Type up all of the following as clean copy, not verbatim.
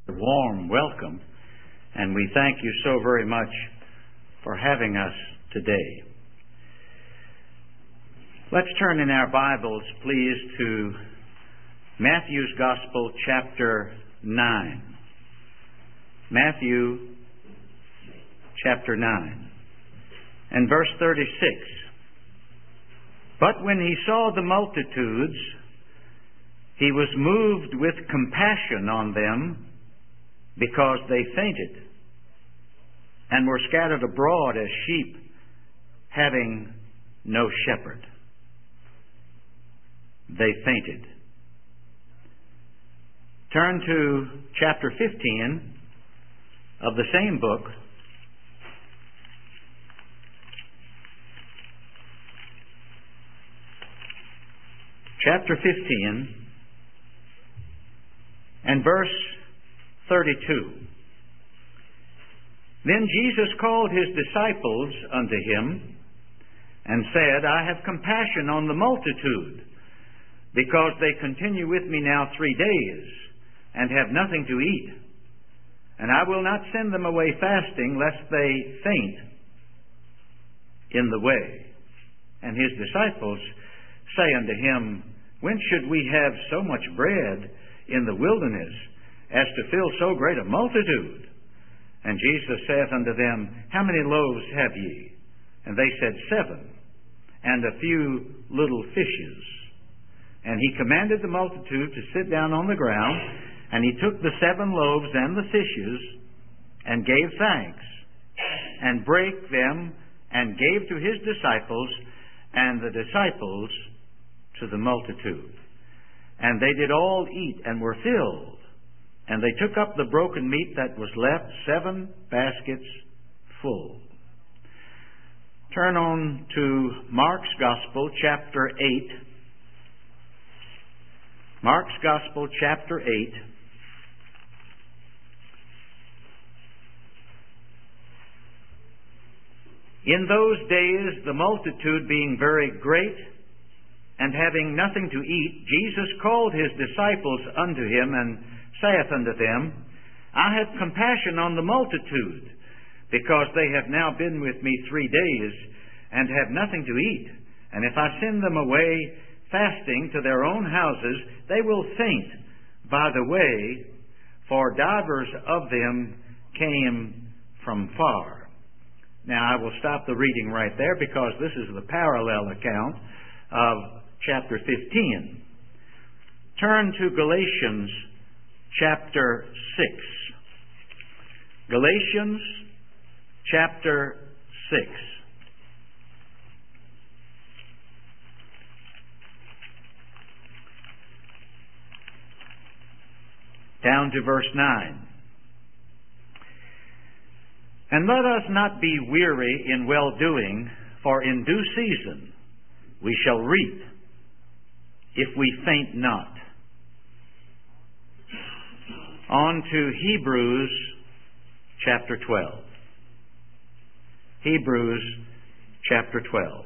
Warm welcome, and we thank you so very much for having us today. Let's turn in our Bibles, please, to Matthew's Gospel, chapter 9. Matthew, chapter 9, and verse 36. But when he saw the multitudes, he was moved with compassion on them, because they fainted and were scattered abroad as sheep having no shepherd. They fainted. Turn to chapter 15 of the same book. Chapter 15 and verse 32. Then Jesus called his disciples unto him and said, I have compassion on the multitude, because they continue with me now 3 days and have nothing to eat. And I will not send them away fasting, lest they faint in the way. And his disciples say unto him, When should we have so much bread in the wilderness, as to fill so great a multitude? And Jesus saith unto them, How many loaves have ye? And they said, 7, and a few little fishes. And he commanded the multitude to sit down on the ground, and he took the 7 loaves and the fishes, and gave thanks, and brake them, and gave to his disciples, and the disciples to the multitude. And they did all eat, and were filled. And they took up the broken meat that was left, 7 baskets full. Turn on to Mark's Gospel, chapter 8. Mark's Gospel, chapter 8. In those days, the multitude being very great, and having nothing to eat, Jesus called his disciples unto him, and saith unto them, I have compassion on the multitude, because they have now been with me 3 days, and have nothing to eat. And if I send them away fasting to their own houses, they will faint by the way, for divers of them came from far. Now I will stop the reading right there, because this is the parallel account of chapter 15. Turn to Galatians chapter 6. Galatians chapter 6. Down to verse 9. And let us not be weary in well-doing, for in due season we shall reap, if we faint not. On to Hebrews chapter 12. Hebrews chapter 12.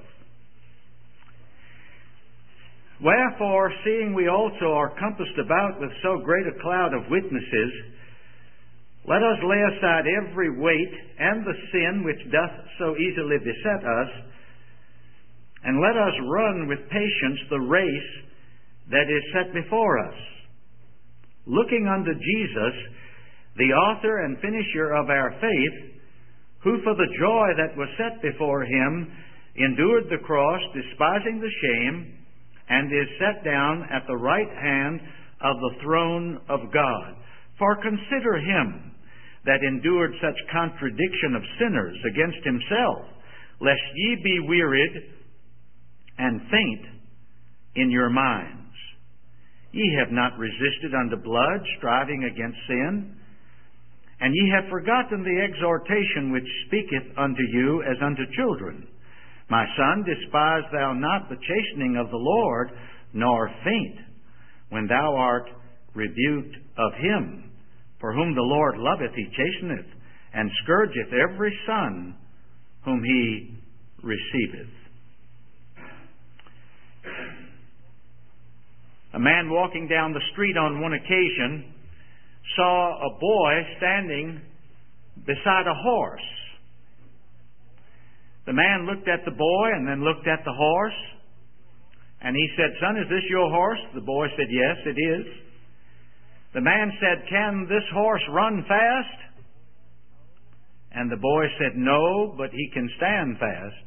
Wherefore, seeing we also are compassed about with so great a cloud of witnesses, let us lay aside every weight and the sin which doth so easily beset us, and let us run with patience the race that is set before us, looking unto Jesus, the author and finisher of our faith, who for the joy that was set before him endured the cross, despising the shame, and is set down at the right hand of the throne of God. For consider him that endured such contradiction of sinners against himself, lest ye be wearied and faint in your minds. Ye have not resisted unto blood, striving against sin. And ye have forgotten the exhortation which speaketh unto you as unto children. My son, despise thou not the chastening of the Lord, nor faint when thou art rebuked of him. For whom the Lord loveth, he chasteneth, and scourgeth every son whom he receiveth. A man walking down the street on one occasion saw a boy standing beside a horse. The man looked at the boy and then looked at the horse, and he said, "Son, is this your horse?" The boy said, "Yes, it is." The man said, "Can this horse run fast?" And the boy said, "No, but he can stand fast."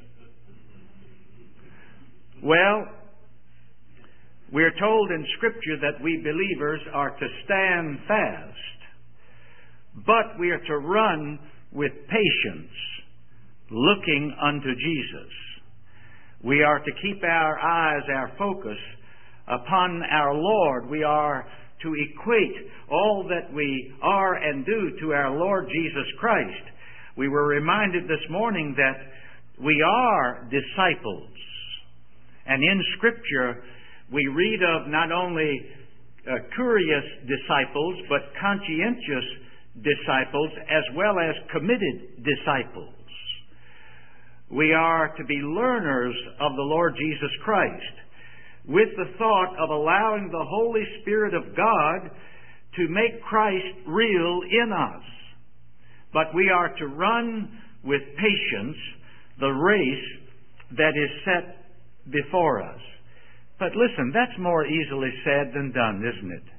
Well, we're told in Scripture that we believers are to stand fast, but we are to run with patience, looking unto Jesus. We are to keep our eyes, our focus upon our Lord. We are to equate all that we are and do to our Lord Jesus Christ. We were reminded this morning that we are disciples. And in Scripture, we read of not only curious disciples, but conscientious disciples, as well as committed disciples. We are to be learners of the Lord Jesus Christ, with the thought of allowing the Holy Spirit of God to make Christ real in us. But we are to run with patience the race that is set before us. But listen, that's more easily said than done, isn't it?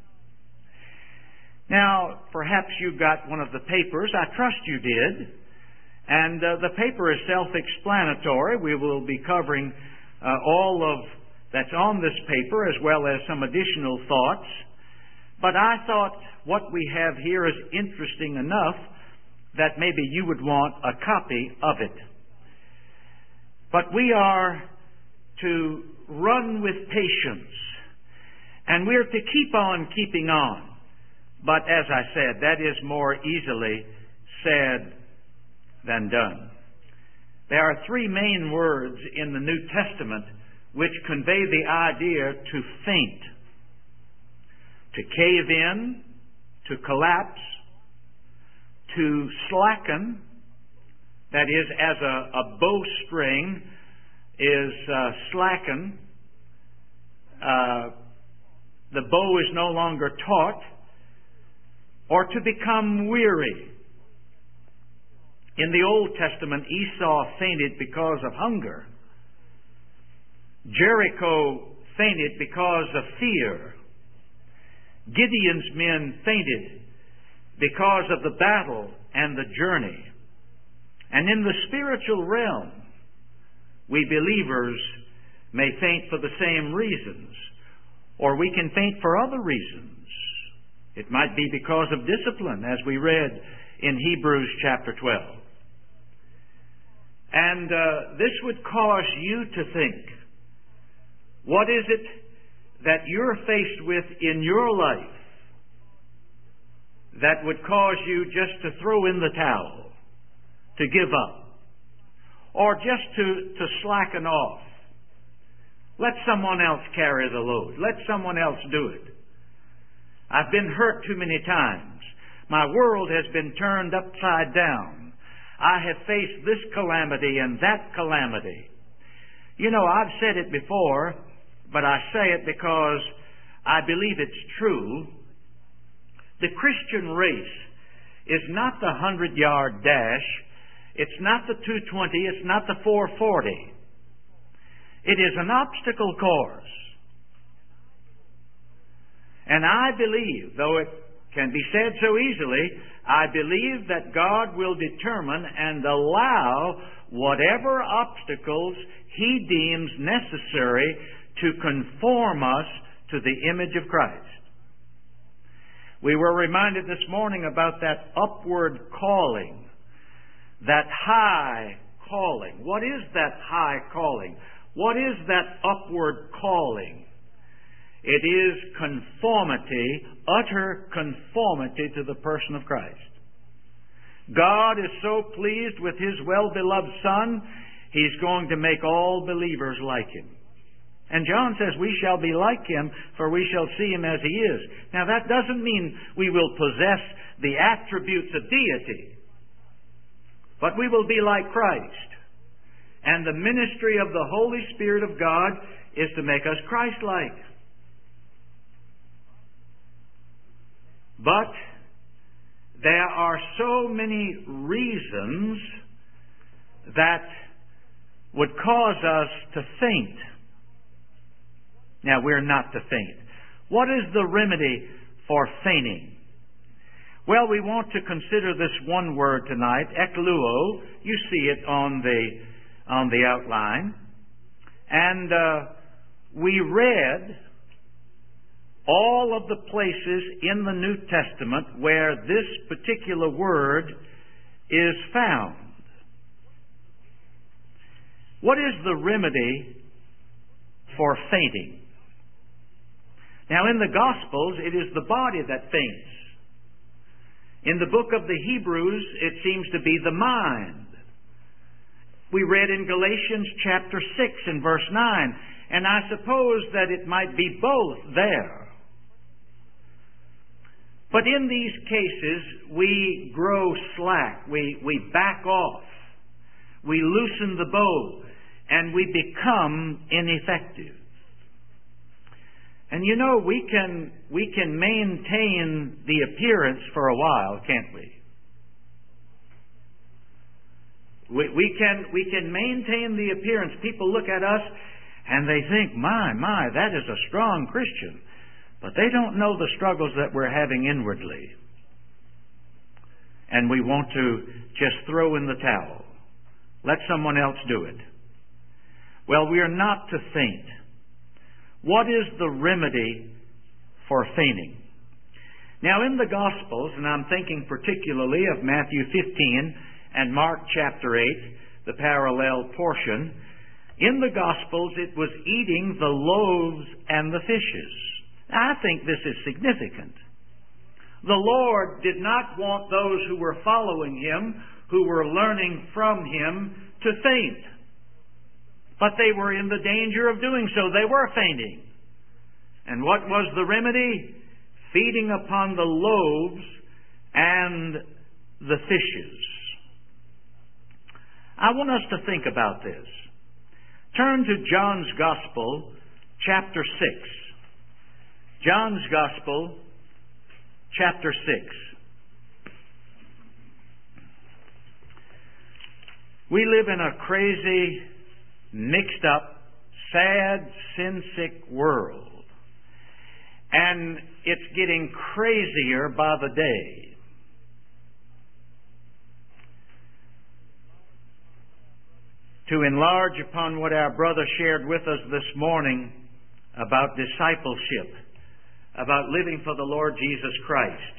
Now, perhaps you got one of the papers. I trust you did. And the paper is self-explanatory. We will be covering all of that's on this paper, as well as some additional thoughts. But I thought what we have here is interesting enough that maybe you would want a copy of it. But we are to run with patience, and we're to keep on keeping on. But as I said, that is more easily said than done. There are three main words in the New Testament which convey the idea to faint, to cave in, to collapse, to slacken, that is, as a bowstring is slackened, the bow is no longer taut, or to become weary. In the Old Testament, Esau fainted because of hunger. Jericho fainted because of fear. Gideon's men fainted because of the battle and the journey. And in the spiritual realm, we believers may faint for the same reasons, or we can faint for other reasons. It might be because of discipline, as we read in Hebrews chapter 12. And this would cause you to think, what is it that you're faced with in your life that would cause you just to throw in the towel, to give up, or just to slacken off? Let someone else carry the load. Let someone else do it. I've been hurt too many times. My world has been turned upside down. I have faced this calamity and that calamity. You know, I've said it before, but I say it because I believe it's true. The Christian race is not the 100-yard dash. It's not the 220. It's not the 440. It is an obstacle course. And I believe, though it can be said so easily, I believe that God will determine and allow whatever obstacles He deems necessary to conform us to the image of Christ. We were reminded this morning about that upward calling, that high calling. What is that high calling? What is that upward calling? It is conformity, utter conformity to the person of Christ. God is so pleased with His well-beloved Son, He's going to make all believers like Him. And John says, we shall be like Him, for we shall see Him as He is. Now that doesn't mean we will possess the attributes of deity, but we will be like Christ. And the ministry of the Holy Spirit of God is to make us Christ-like. But there are so many reasons that would cause us to faint. Now, we're not to faint. What is the remedy for fainting? Well, we want to consider this one word tonight, ekluo. You see it on the outline. And we read all of the places in the New Testament where this particular word is found. What is the remedy for fainting? Now, in the Gospels, it is the body that faints. In the book of the Hebrews, it seems to be the mind. We read in Galatians chapter 6 and verse 9, and I suppose that it might be both there. But in these cases, we grow slack, we back off, we loosen the bow, and we become ineffective. And you know, we can maintain the appearance for a while, can't we? We can maintain the appearance. People look at us and they think, my, that is a strong Christian. But they don't know the struggles that we're having inwardly. And we want to just throw in the towel. Let someone else do it. Well, we are not to faint. What is the remedy for fainting? Now, in the Gospels, and I'm thinking particularly of Matthew 15 and Mark chapter 8, the parallel portion, in the Gospels it was eating the loaves and the fishes. Now, I think this is significant. The Lord did not want those who were following Him, who were learning from Him, to faint. But they were in the danger of doing so. They were fainting. And what was the remedy? Feeding upon the loaves and the fishes. I want us to think about this. Turn to John's Gospel, chapter 6. John's Gospel, chapter 6. We live in a crazy, mixed up, sad, sin-sick world. And it's getting crazier by the day. To enlarge upon what our brother shared with us this morning about discipleship, about living for the Lord Jesus Christ.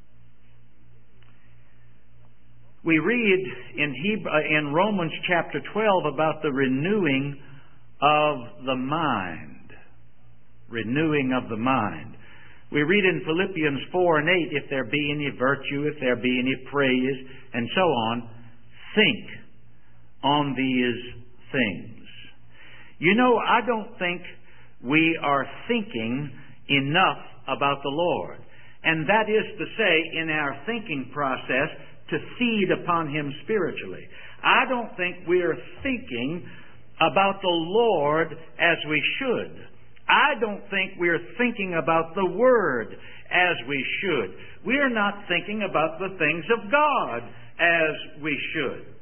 We read in Romans chapter 12 about the renewing of the mind. Renewing of the mind. We read in Philippians 4 and 8, if there be any virtue, if there be any praise, and so on, think on these things. You know, I don't think we are thinking enough about the Lord. And that is to say, in our thinking process, to feed upon Him spiritually. I don't think we're thinking about the Lord as we should. I don't think we're thinking about the Word as we should. We're not thinking about the things of God as we should.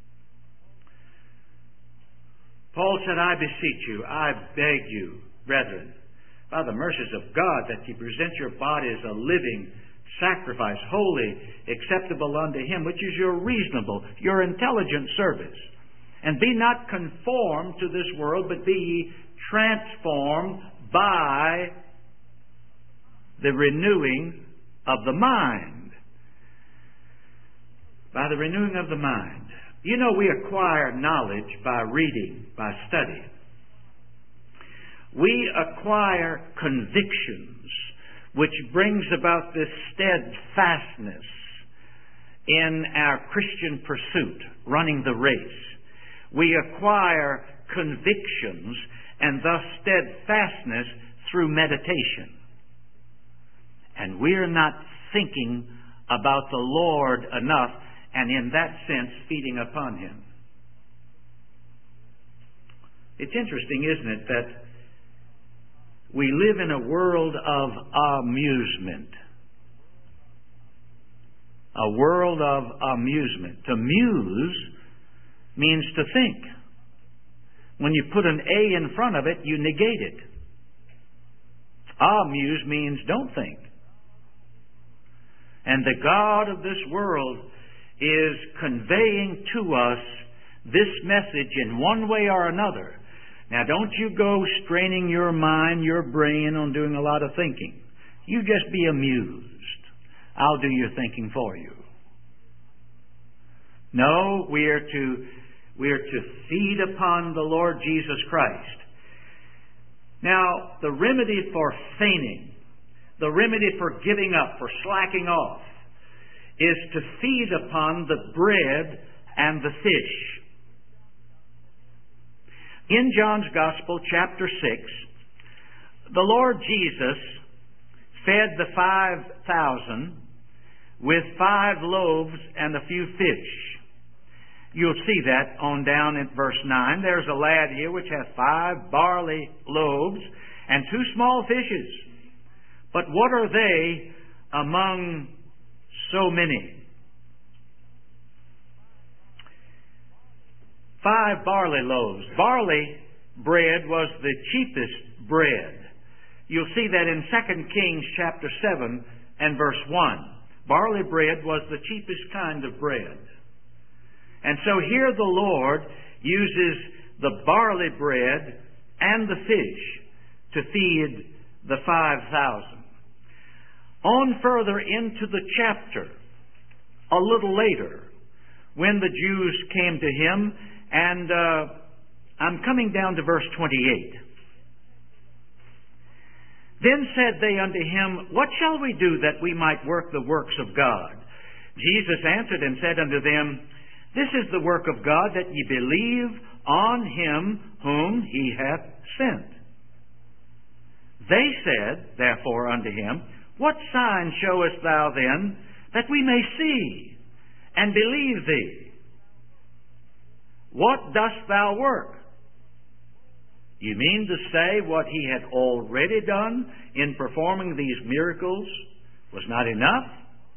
Paul said, I beseech you, I beg you, brethren, by the mercies of God, that you present your body as a living sacrifice, holy, acceptable unto Him, which is your reasonable, your intelligent service. And be not conformed to this world, but be ye transformed by the renewing of the mind. By the renewing of the mind. You know, we acquire knowledge by reading, by study. We acquire convictions, which brings about this steadfastness in our Christian pursuit, running the race. We acquire convictions and thus steadfastness through meditation. And we're not thinking about the Lord enough, and in that sense, feeding upon Him. It's interesting, isn't it, that we live in a world of amusement. a world of amusement. To muse means to think. When you put an A in front of it, you negate it. Amuse means don't think. And the God of this world is conveying to us this message in one way or another. Now, don't you go straining your mind, your brain on doing a lot of thinking. You just be amused. I'll do your thinking for you. No, we are to feed upon the Lord Jesus Christ. Now, the remedy for feigning, the remedy for giving up, for slacking off, is to feed upon the bread and the fish. In John's Gospel, chapter 6, the Lord Jesus fed the 5,000 with 5 loaves and a few fish. You'll see that on down at verse 9. There's a lad here which has 5 barley loaves and 2 small fishes. But what are they among so many? 5 barley loaves. Barley bread was the cheapest bread. You'll see that in 2 Kings chapter 7 and verse 1. Barley bread was the cheapest kind of bread. And so here the Lord uses the barley bread and the fish to feed the 5,000. On further into the chapter, a little later, when the Jews came to him, and I'm coming down to verse 28. Then said they unto him, What shall we do that we might work the works of God? Jesus answered and said unto them, This is the work of God, that ye believe on him whom he hath sent. They said, therefore, unto him, What sign showest thou then, that we may see and believe thee? What dost thou work? You mean to say what he had already done in performing these miracles was not enough?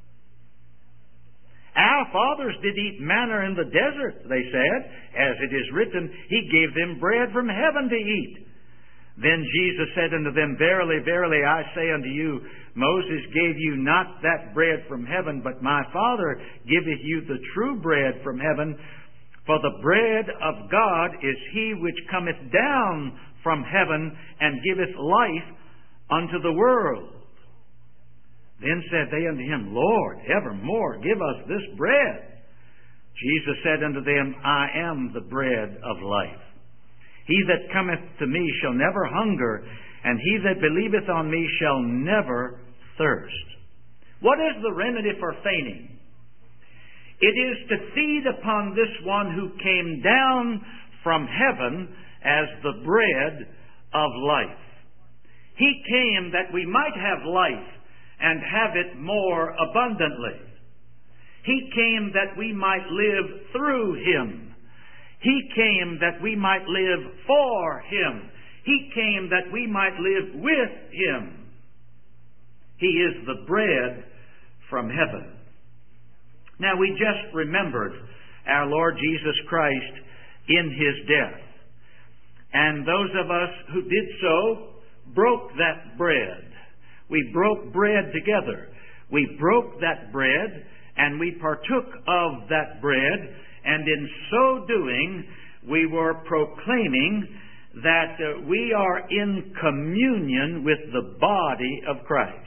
Our fathers did eat manna in the desert, they said, as it is written, He gave them bread from heaven to eat. Then Jesus said unto them, Verily, verily, I say unto you, Moses gave you not that bread from heaven, but my Father giveth you the true bread from heaven. For the bread of God is he which cometh down from heaven and giveth life unto the world. Then said they unto him, Lord, evermore give us this bread. Jesus said unto them, I am the bread of life. He that cometh to me shall never hunger, and he that believeth on me shall never thirst. What is the remedy for fainting? It is to feed upon this one who came down from heaven as the bread of life. He came that we might have life and have it more abundantly. He came that we might live through him. He came that we might live for him. He came that we might live with him. He is the bread from heaven. Now, we just remembered our Lord Jesus Christ in his death. And those of us who did so broke that bread. We broke bread together. We broke that bread and we partook of that bread, and in so doing we were proclaiming that we are in communion with the body of Christ.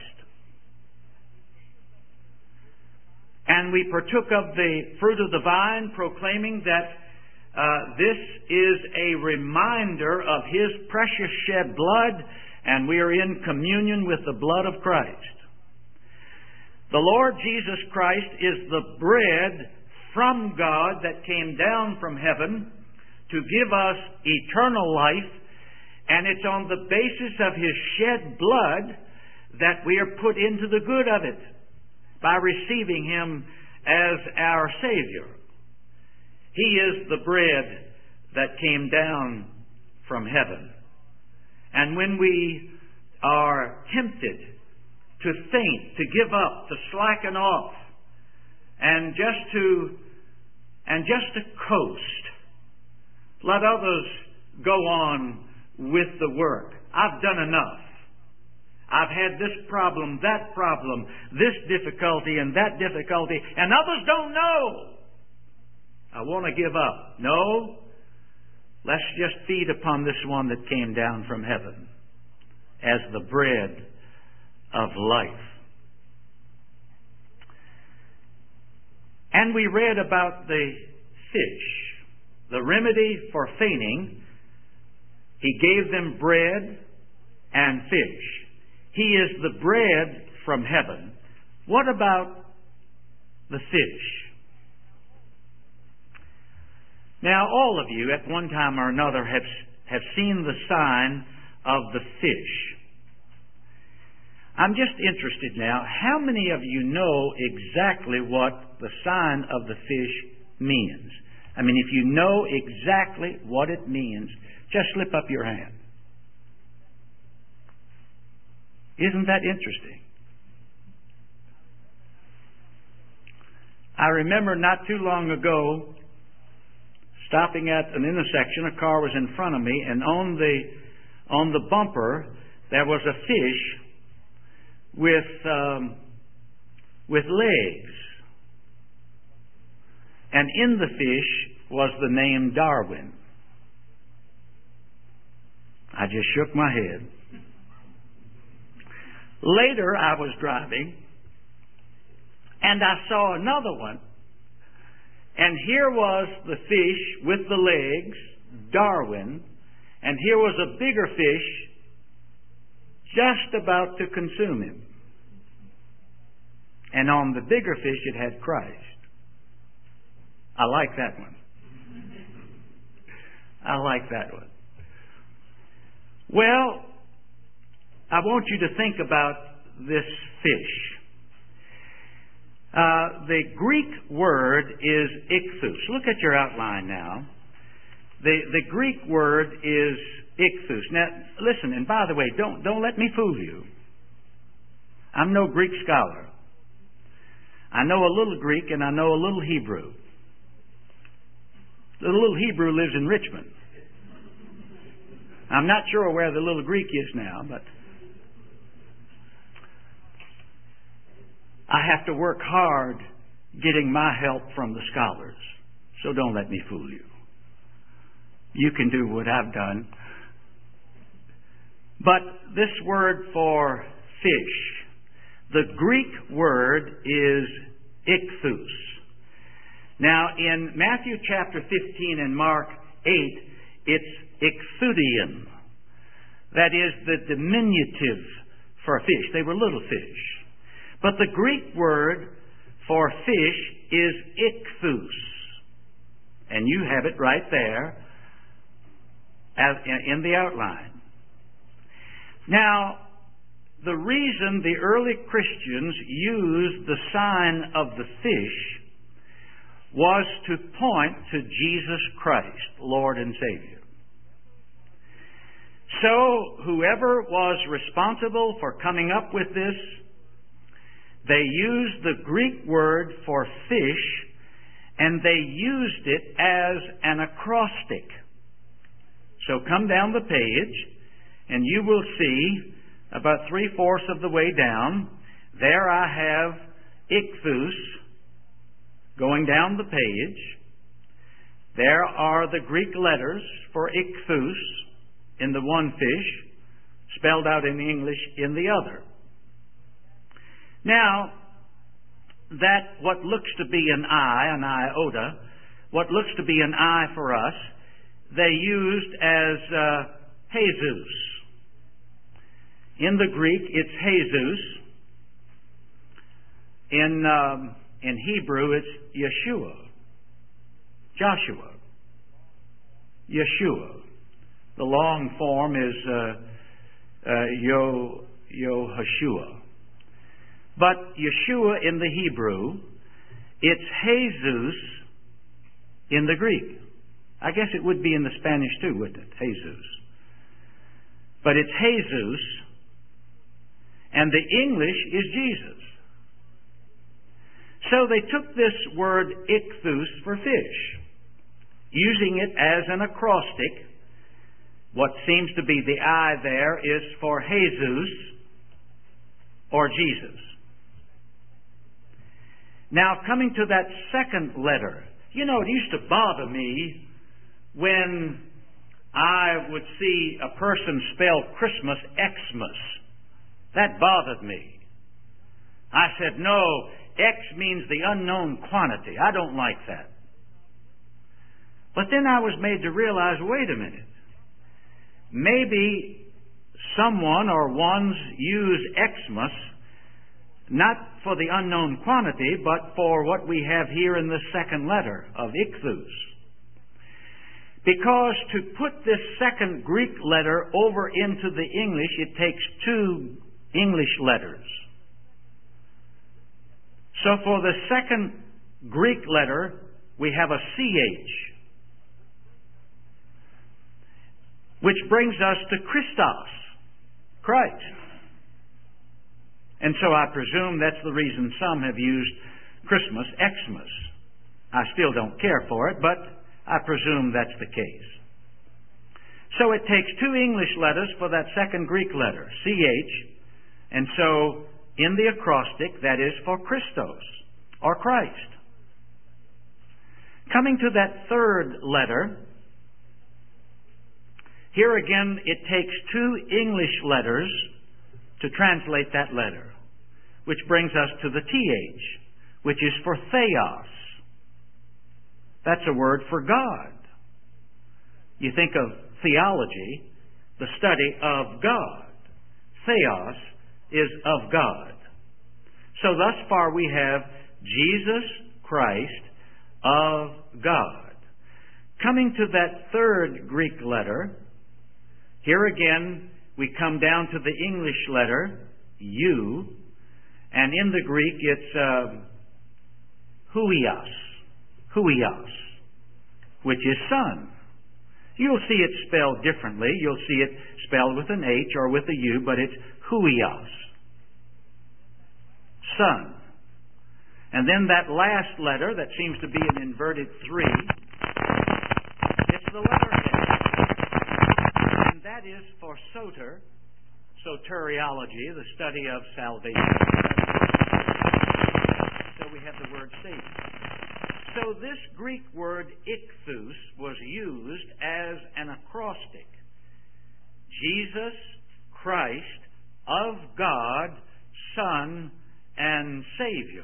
And we partook of the fruit of the vine, proclaiming that this is a reminder of his precious shed blood, and we are in communion with the blood of Christ. The Lord Jesus Christ is the bread from God that came down from heaven to give us eternal life, and it's on the basis of his shed blood that we are put into the good of it by receiving him as our Savior. He is the bread that came down from heaven. And when we are tempted to faint, to give up, to slacken off, and just to coast. Let others go on with the work. I've done enough. I've had this problem, this difficulty, and that difficulty, and others don't know. I want to give up. No, let's just feed upon this one that came down from heaven as the bread of life. And we read about the fish, the remedy for fainting. He gave them bread and fish. He is the bread from heaven. What about the fish? Now, all of you at one time or another have seen the sign of the fish. I'm just interested now, how many of you know exactly what the sign of the fish means? I mean, if you know exactly what it means, just slip up your hand. Isn't that interesting? I remember not too long ago stopping at an intersection. A car was in front of me, and on the bumper there was a fish with legs, and in the fish was the name Darwin. I just shook my head. Later I was driving and I saw another one, and here was the fish with the legs, Darwin, and here was a bigger fish just about to consume him. And on the bigger fish it had Christ. I like that one. I like that one. Well, I want you to think about this fish. The Greek word is ichthus. Look at your outline now. The Greek word is ichthus. Now, listen, and by the way, don't let me fool you. I'm no Greek scholar. I know a little Greek and I know a little Hebrew. The little Hebrew lives in Richmond. I'm not sure where the little Greek is now, but I have to work hard getting my help from the scholars. So don't let me fool you. You can do what I've done. But this word for fish, the Greek word is ichthus. Now, in Matthew chapter 15 and Mark 8, it's ichthudian. That is the diminutive for fish. They were little fish. But the Greek word for fish is ichthus. And you have it right there in the outline. Now, the reason the early Christians used the sign of the fish was to point to Jesus Christ, Lord and Savior. So, whoever was responsible for coming up with this, they used the Greek word for fish, and they used it as an acrostic. So come down the page, and you will see about 3/4 of the way down, there I have ichthus going down the page. There are the Greek letters for ichthus in the one fish, spelled out in English in the other. Now, that what looks to be an I, an iota, what looks to be an I for us, they used as Jesus. In the Greek, it's Jesus. In Hebrew, it's Yeshua. Joshua. Yeshua. The long form is Yehoshua. But Yeshua in the Hebrew, it's Jesus in the Greek. I guess it would be in the Spanish too, wouldn't it? Jesus. But it's Jesus, and the English is Jesus. So they took this word ichthus for fish, using it as an acrostic. What seems to be the I there is for Jesus or Jesus. Now, coming to that second letter, you know, it used to bother me when I would see a person spell Christmas Xmas. That bothered me. I said, no, X means the unknown quantity. I don't like that. But then I was made to realize, wait a minute. Maybe someone or ones use Xmas not for the unknown quantity, but for what we have here in the second letter of ichthus. Because to put this second Greek letter over into the English, it takes two English letters. So for the second Greek letter, we have a CH, which brings us to Christos, Christ. And so I presume that's the reason some have used Christmas Xmas. I still don't care for it, but I presume that's the case. So it takes two English letters for that second Greek letter, CH, and so in the acrostic, that is for Christos, or Christ. Coming to that third letter, here again it takes two English letters to translate that letter, which brings us to the TH, which is for Theos. That's a word for God. You think of theology, the study of God. Theos is of God. So thus far we have Jesus Christ of God. Coming to that third Greek letter, here again we come down to the English letter, U, and in the Greek it's huios, which is son. You'll see it spelled differently. You'll see it spelled with an H or with a U, but it's huios, son. And then that last letter that seems to be an inverted 3, it's the letter A. And that is for soter, soteriology, the study of salvation. So we have the word Savior. So this Greek word ichthus was used as an acrostic. Jesus Christ of God, Son and Savior.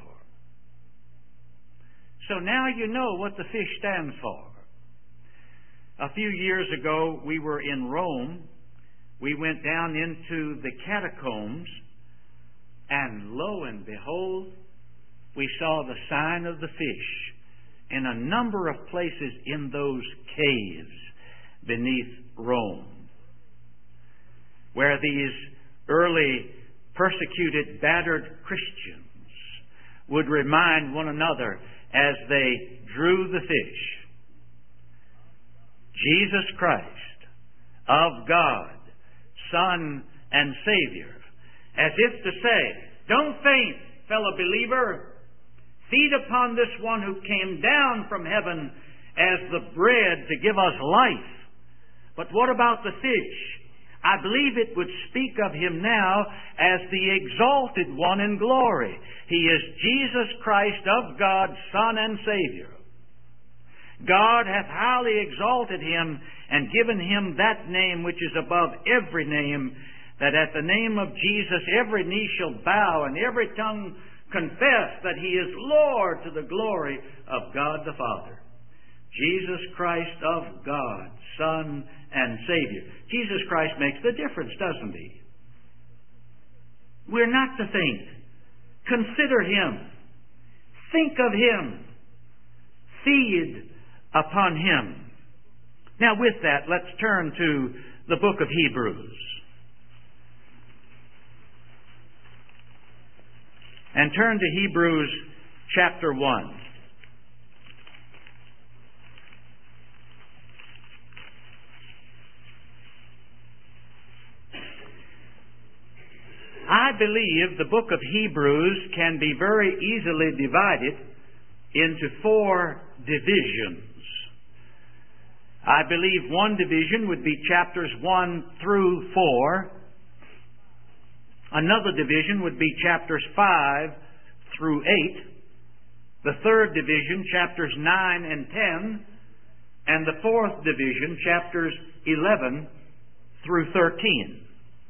So now you know what the fish stands for. A few years ago, we were in Rome. We went down into the catacombs, and lo and behold, we saw the sign of the fish in a number of places in those caves beneath Rome, where these early persecuted, battered Christians would remind one another as they drew the fish, Jesus Christ, of God, Son and Savior, as if to say, don't faint, fellow believer. Feed upon this one who came down from heaven as the bread to give us life. But what about the fish? I believe it would speak of him now as the exalted one in glory. He is Jesus Christ of God, Son and Savior. God hath highly exalted him and given him that name which is above every name, that at the name of Jesus every knee shall bow and every tongue confess that he is Lord, to the glory of God the Father. Jesus Christ of God, Son and Savior. Jesus Christ makes the difference, doesn't he? We're not to faint. Consider him. Think of him. Feed upon him. Now with that, let's turn to the book of Hebrews. And turn to Hebrews chapter 1. I believe the book of Hebrews can be very easily divided into 4 divisions. I believe one division would be chapters 1 through 4. Another division would be chapters 5 through 8. The third division, chapters 9 and 10. And the fourth division, chapters 11 through 13.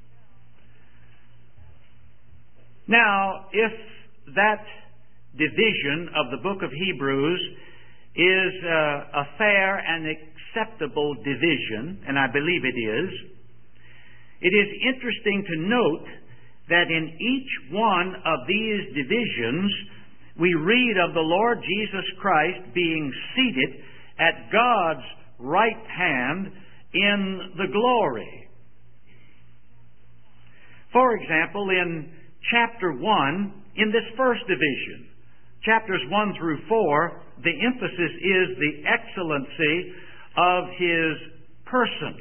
Now, if that division of the book of Hebrews is a fair and acceptable division, and I believe it is interesting to note that in each one of these divisions we read of the Lord Jesus Christ being seated at God's right hand in the glory. For example, in chapter 1, in this first division, chapters 1 through 4, the emphasis is the excellency of His person.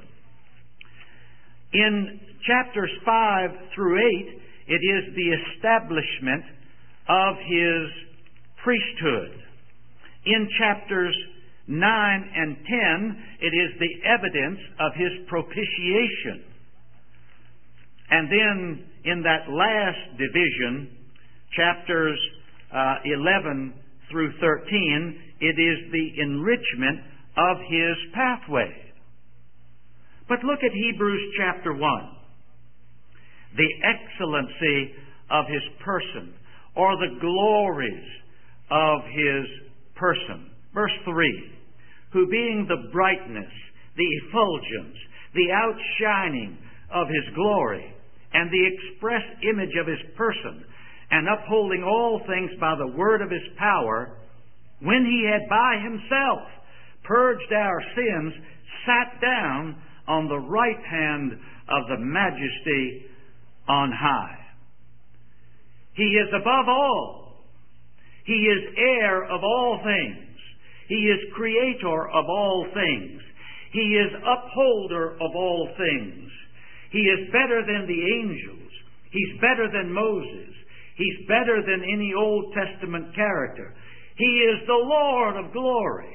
In chapters 5 through 8, it is the establishment of His priesthood. In chapters 9 and 10, it is the evidence of His propitiation. And then in that last division, chapters 11 through 13, it is the enrichment of His pathway. But look at Hebrews chapter 1. The excellency of His person, or the glories of His person. Verse 3, who being the brightness, the effulgence, the outshining of His glory, and the express image of His person, and upholding all things by the word of His power, when He had by Himself purged our sins, sat down on the right hand of the Majesty on high. He is above all. He is heir of all things. He is creator of all things. He is upholder of all things. He is better than the angels. He's better than Moses. He's better than any Old Testament character. He is the Lord of glory.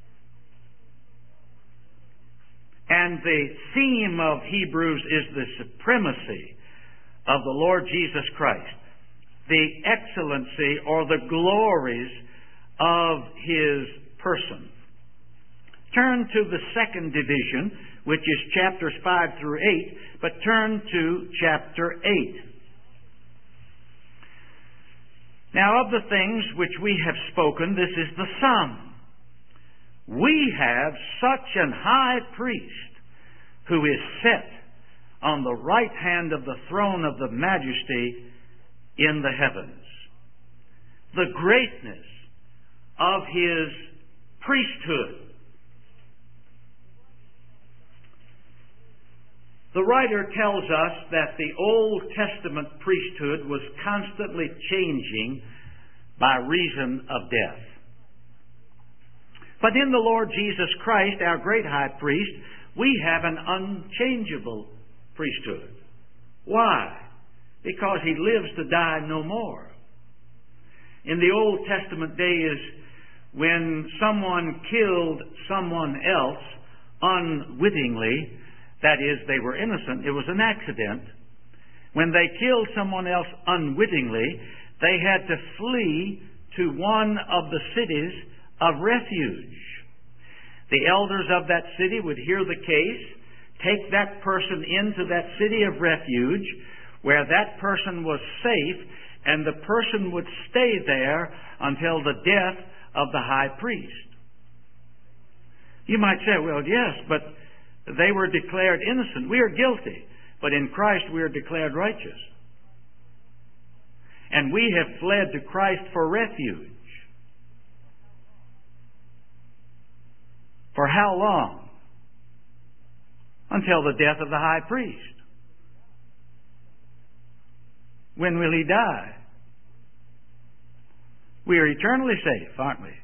And the theme of Hebrews is the supremacy of the Lord Jesus Christ, the excellency or the glories of His person. Turn to the second division, which is chapters 5 through 8, but turn to chapter 8. Now, of the things which we have spoken, this is the sum. We have such an high priest who is set on the right hand of the throne of the Majesty in the heavens. The greatness of His priesthood. The writer tells us that the Old Testament priesthood was constantly changing by reason of death. But in the Lord Jesus Christ, our great high priest, we have an unchangeable priesthood. Why? Because He lives to die no more. In the Old Testament days, when someone killed someone else unwittingly, that is, they were innocent, it was an accident. When they killed someone else unwittingly, they had to flee to one of the cities of refuge. The elders of that city would hear the case, take that person into that city of refuge where that person was safe, and the person would stay there until the death of the high priest. You might say, well, yes, but they were declared innocent. We are guilty, but in Christ we are declared righteous. And we have fled to Christ for refuge. For how long? Until the death of the high priest. When will He die? We are eternally safe, aren't we?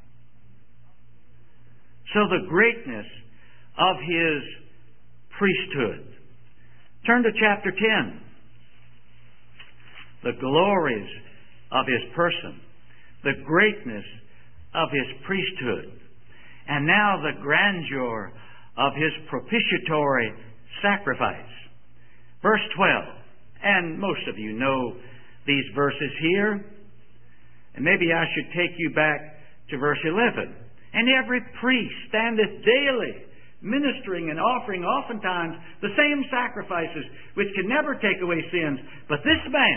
So the greatness of His priesthood. Turn to chapter 10. the glories of His person, the greatness of His priesthood, and now the grandeur of His propitiatory sacrifice. Verse 12, and most of you know these verses here, and maybe I should take you back to verse 11. And every priest standeth daily, ministering and offering oftentimes the same sacrifices, which can never take away sins. But this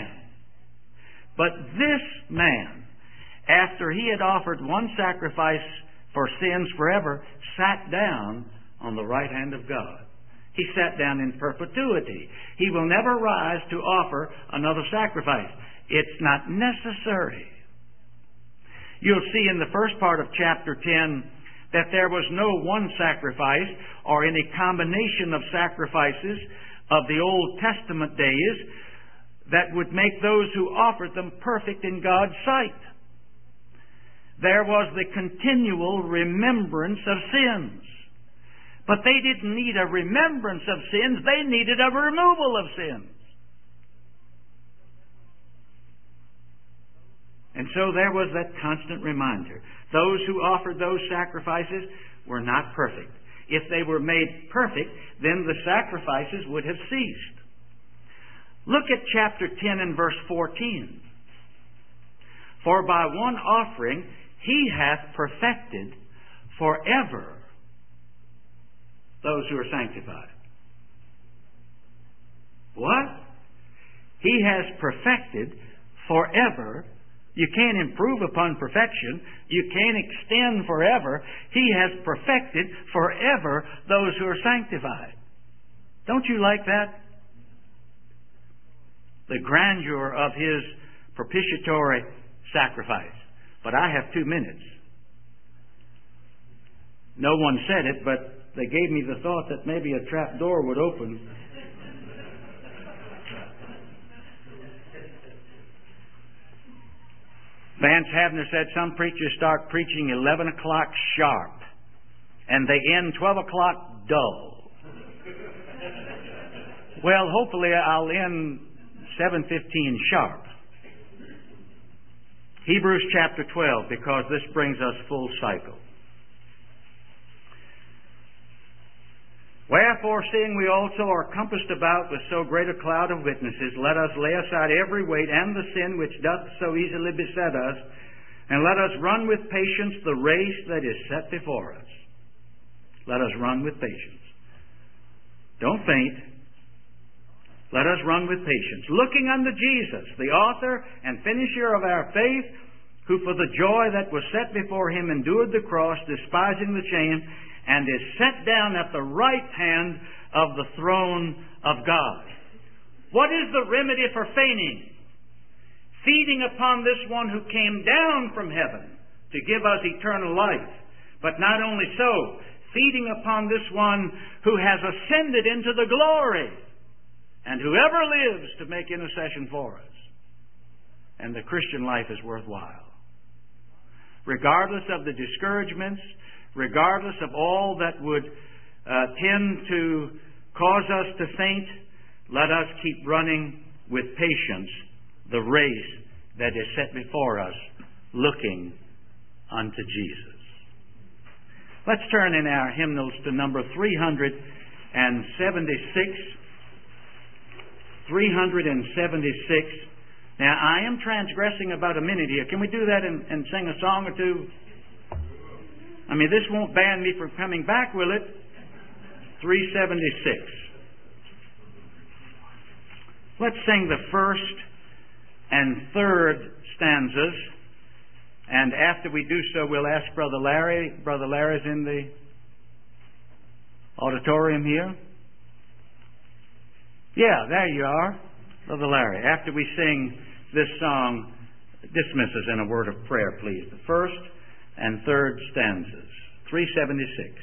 man, after he had offered one sacrifice for sins forever, sat down on the right hand of God. He sat down in perpetuity. He will never rise to offer another sacrifice. It's not necessary. You'll see in the first part of chapter 10 that there was no one sacrifice or any combination of sacrifices of the Old Testament days that would make those who offered them perfect in God's sight. There was the continual remembrance of sins. But they didn't need a remembrance of sins, they needed a removal of sins. And so there was that constant reminder. Those who offered those sacrifices were not perfect. If they were made perfect, then the sacrifices would have ceased. Look at chapter 10 and verse 14. For by one offering He hath perfected forever those who are sanctified. What? He has perfected forever. You can't improve upon perfection. You can't extend forever. He has perfected forever those who are sanctified. Don't you like that? The grandeur of His propitiatory sacrifice. But I have 2 minutes. No one said it, but they gave me the thought that maybe a trap door would open. Vance Havner said some preachers start preaching 11 o'clock sharp, and they end 12 o'clock dull. Well, hopefully I'll end 7:15 sharp. Hebrews chapter 12, because this brings us full cycle. Wherefore, seeing we also are compassed about with so great a cloud of witnesses, let us lay aside every weight and the sin which doth so easily beset us, and let us run with patience the race that is set before us. Let us run with patience. Don't faint. Let us run with patience, looking unto Jesus, the author and finisher of our faith, who for the joy that was set before Him endured the cross, despising the shame, and is set down at the right hand of the throne of God. What is the remedy for fainting? Feeding upon this one who came down from heaven to give us eternal life. But not only so, feeding upon this one who has ascended into the glory, and whoever lives to make intercession for us. And the Christian life is worthwhile. Regardless of the discouragements, regardless of all that would tend to cause us to faint, let us keep running with patience the race that is set before us, looking unto Jesus. Let's turn in our hymnals to number 376. 376. Now, I am transgressing about a minute here. Can we do that and sing a song or two? I mean, this won't ban me from coming back, will it? 376. Let's sing the first and third stanzas. And after we do so, we'll ask Brother Larry. Brother Larry's in the auditorium here. Yeah, there you are, Brother Larry. After we sing this song, dismiss us in a word of prayer, please. The first and third stanzas, 376.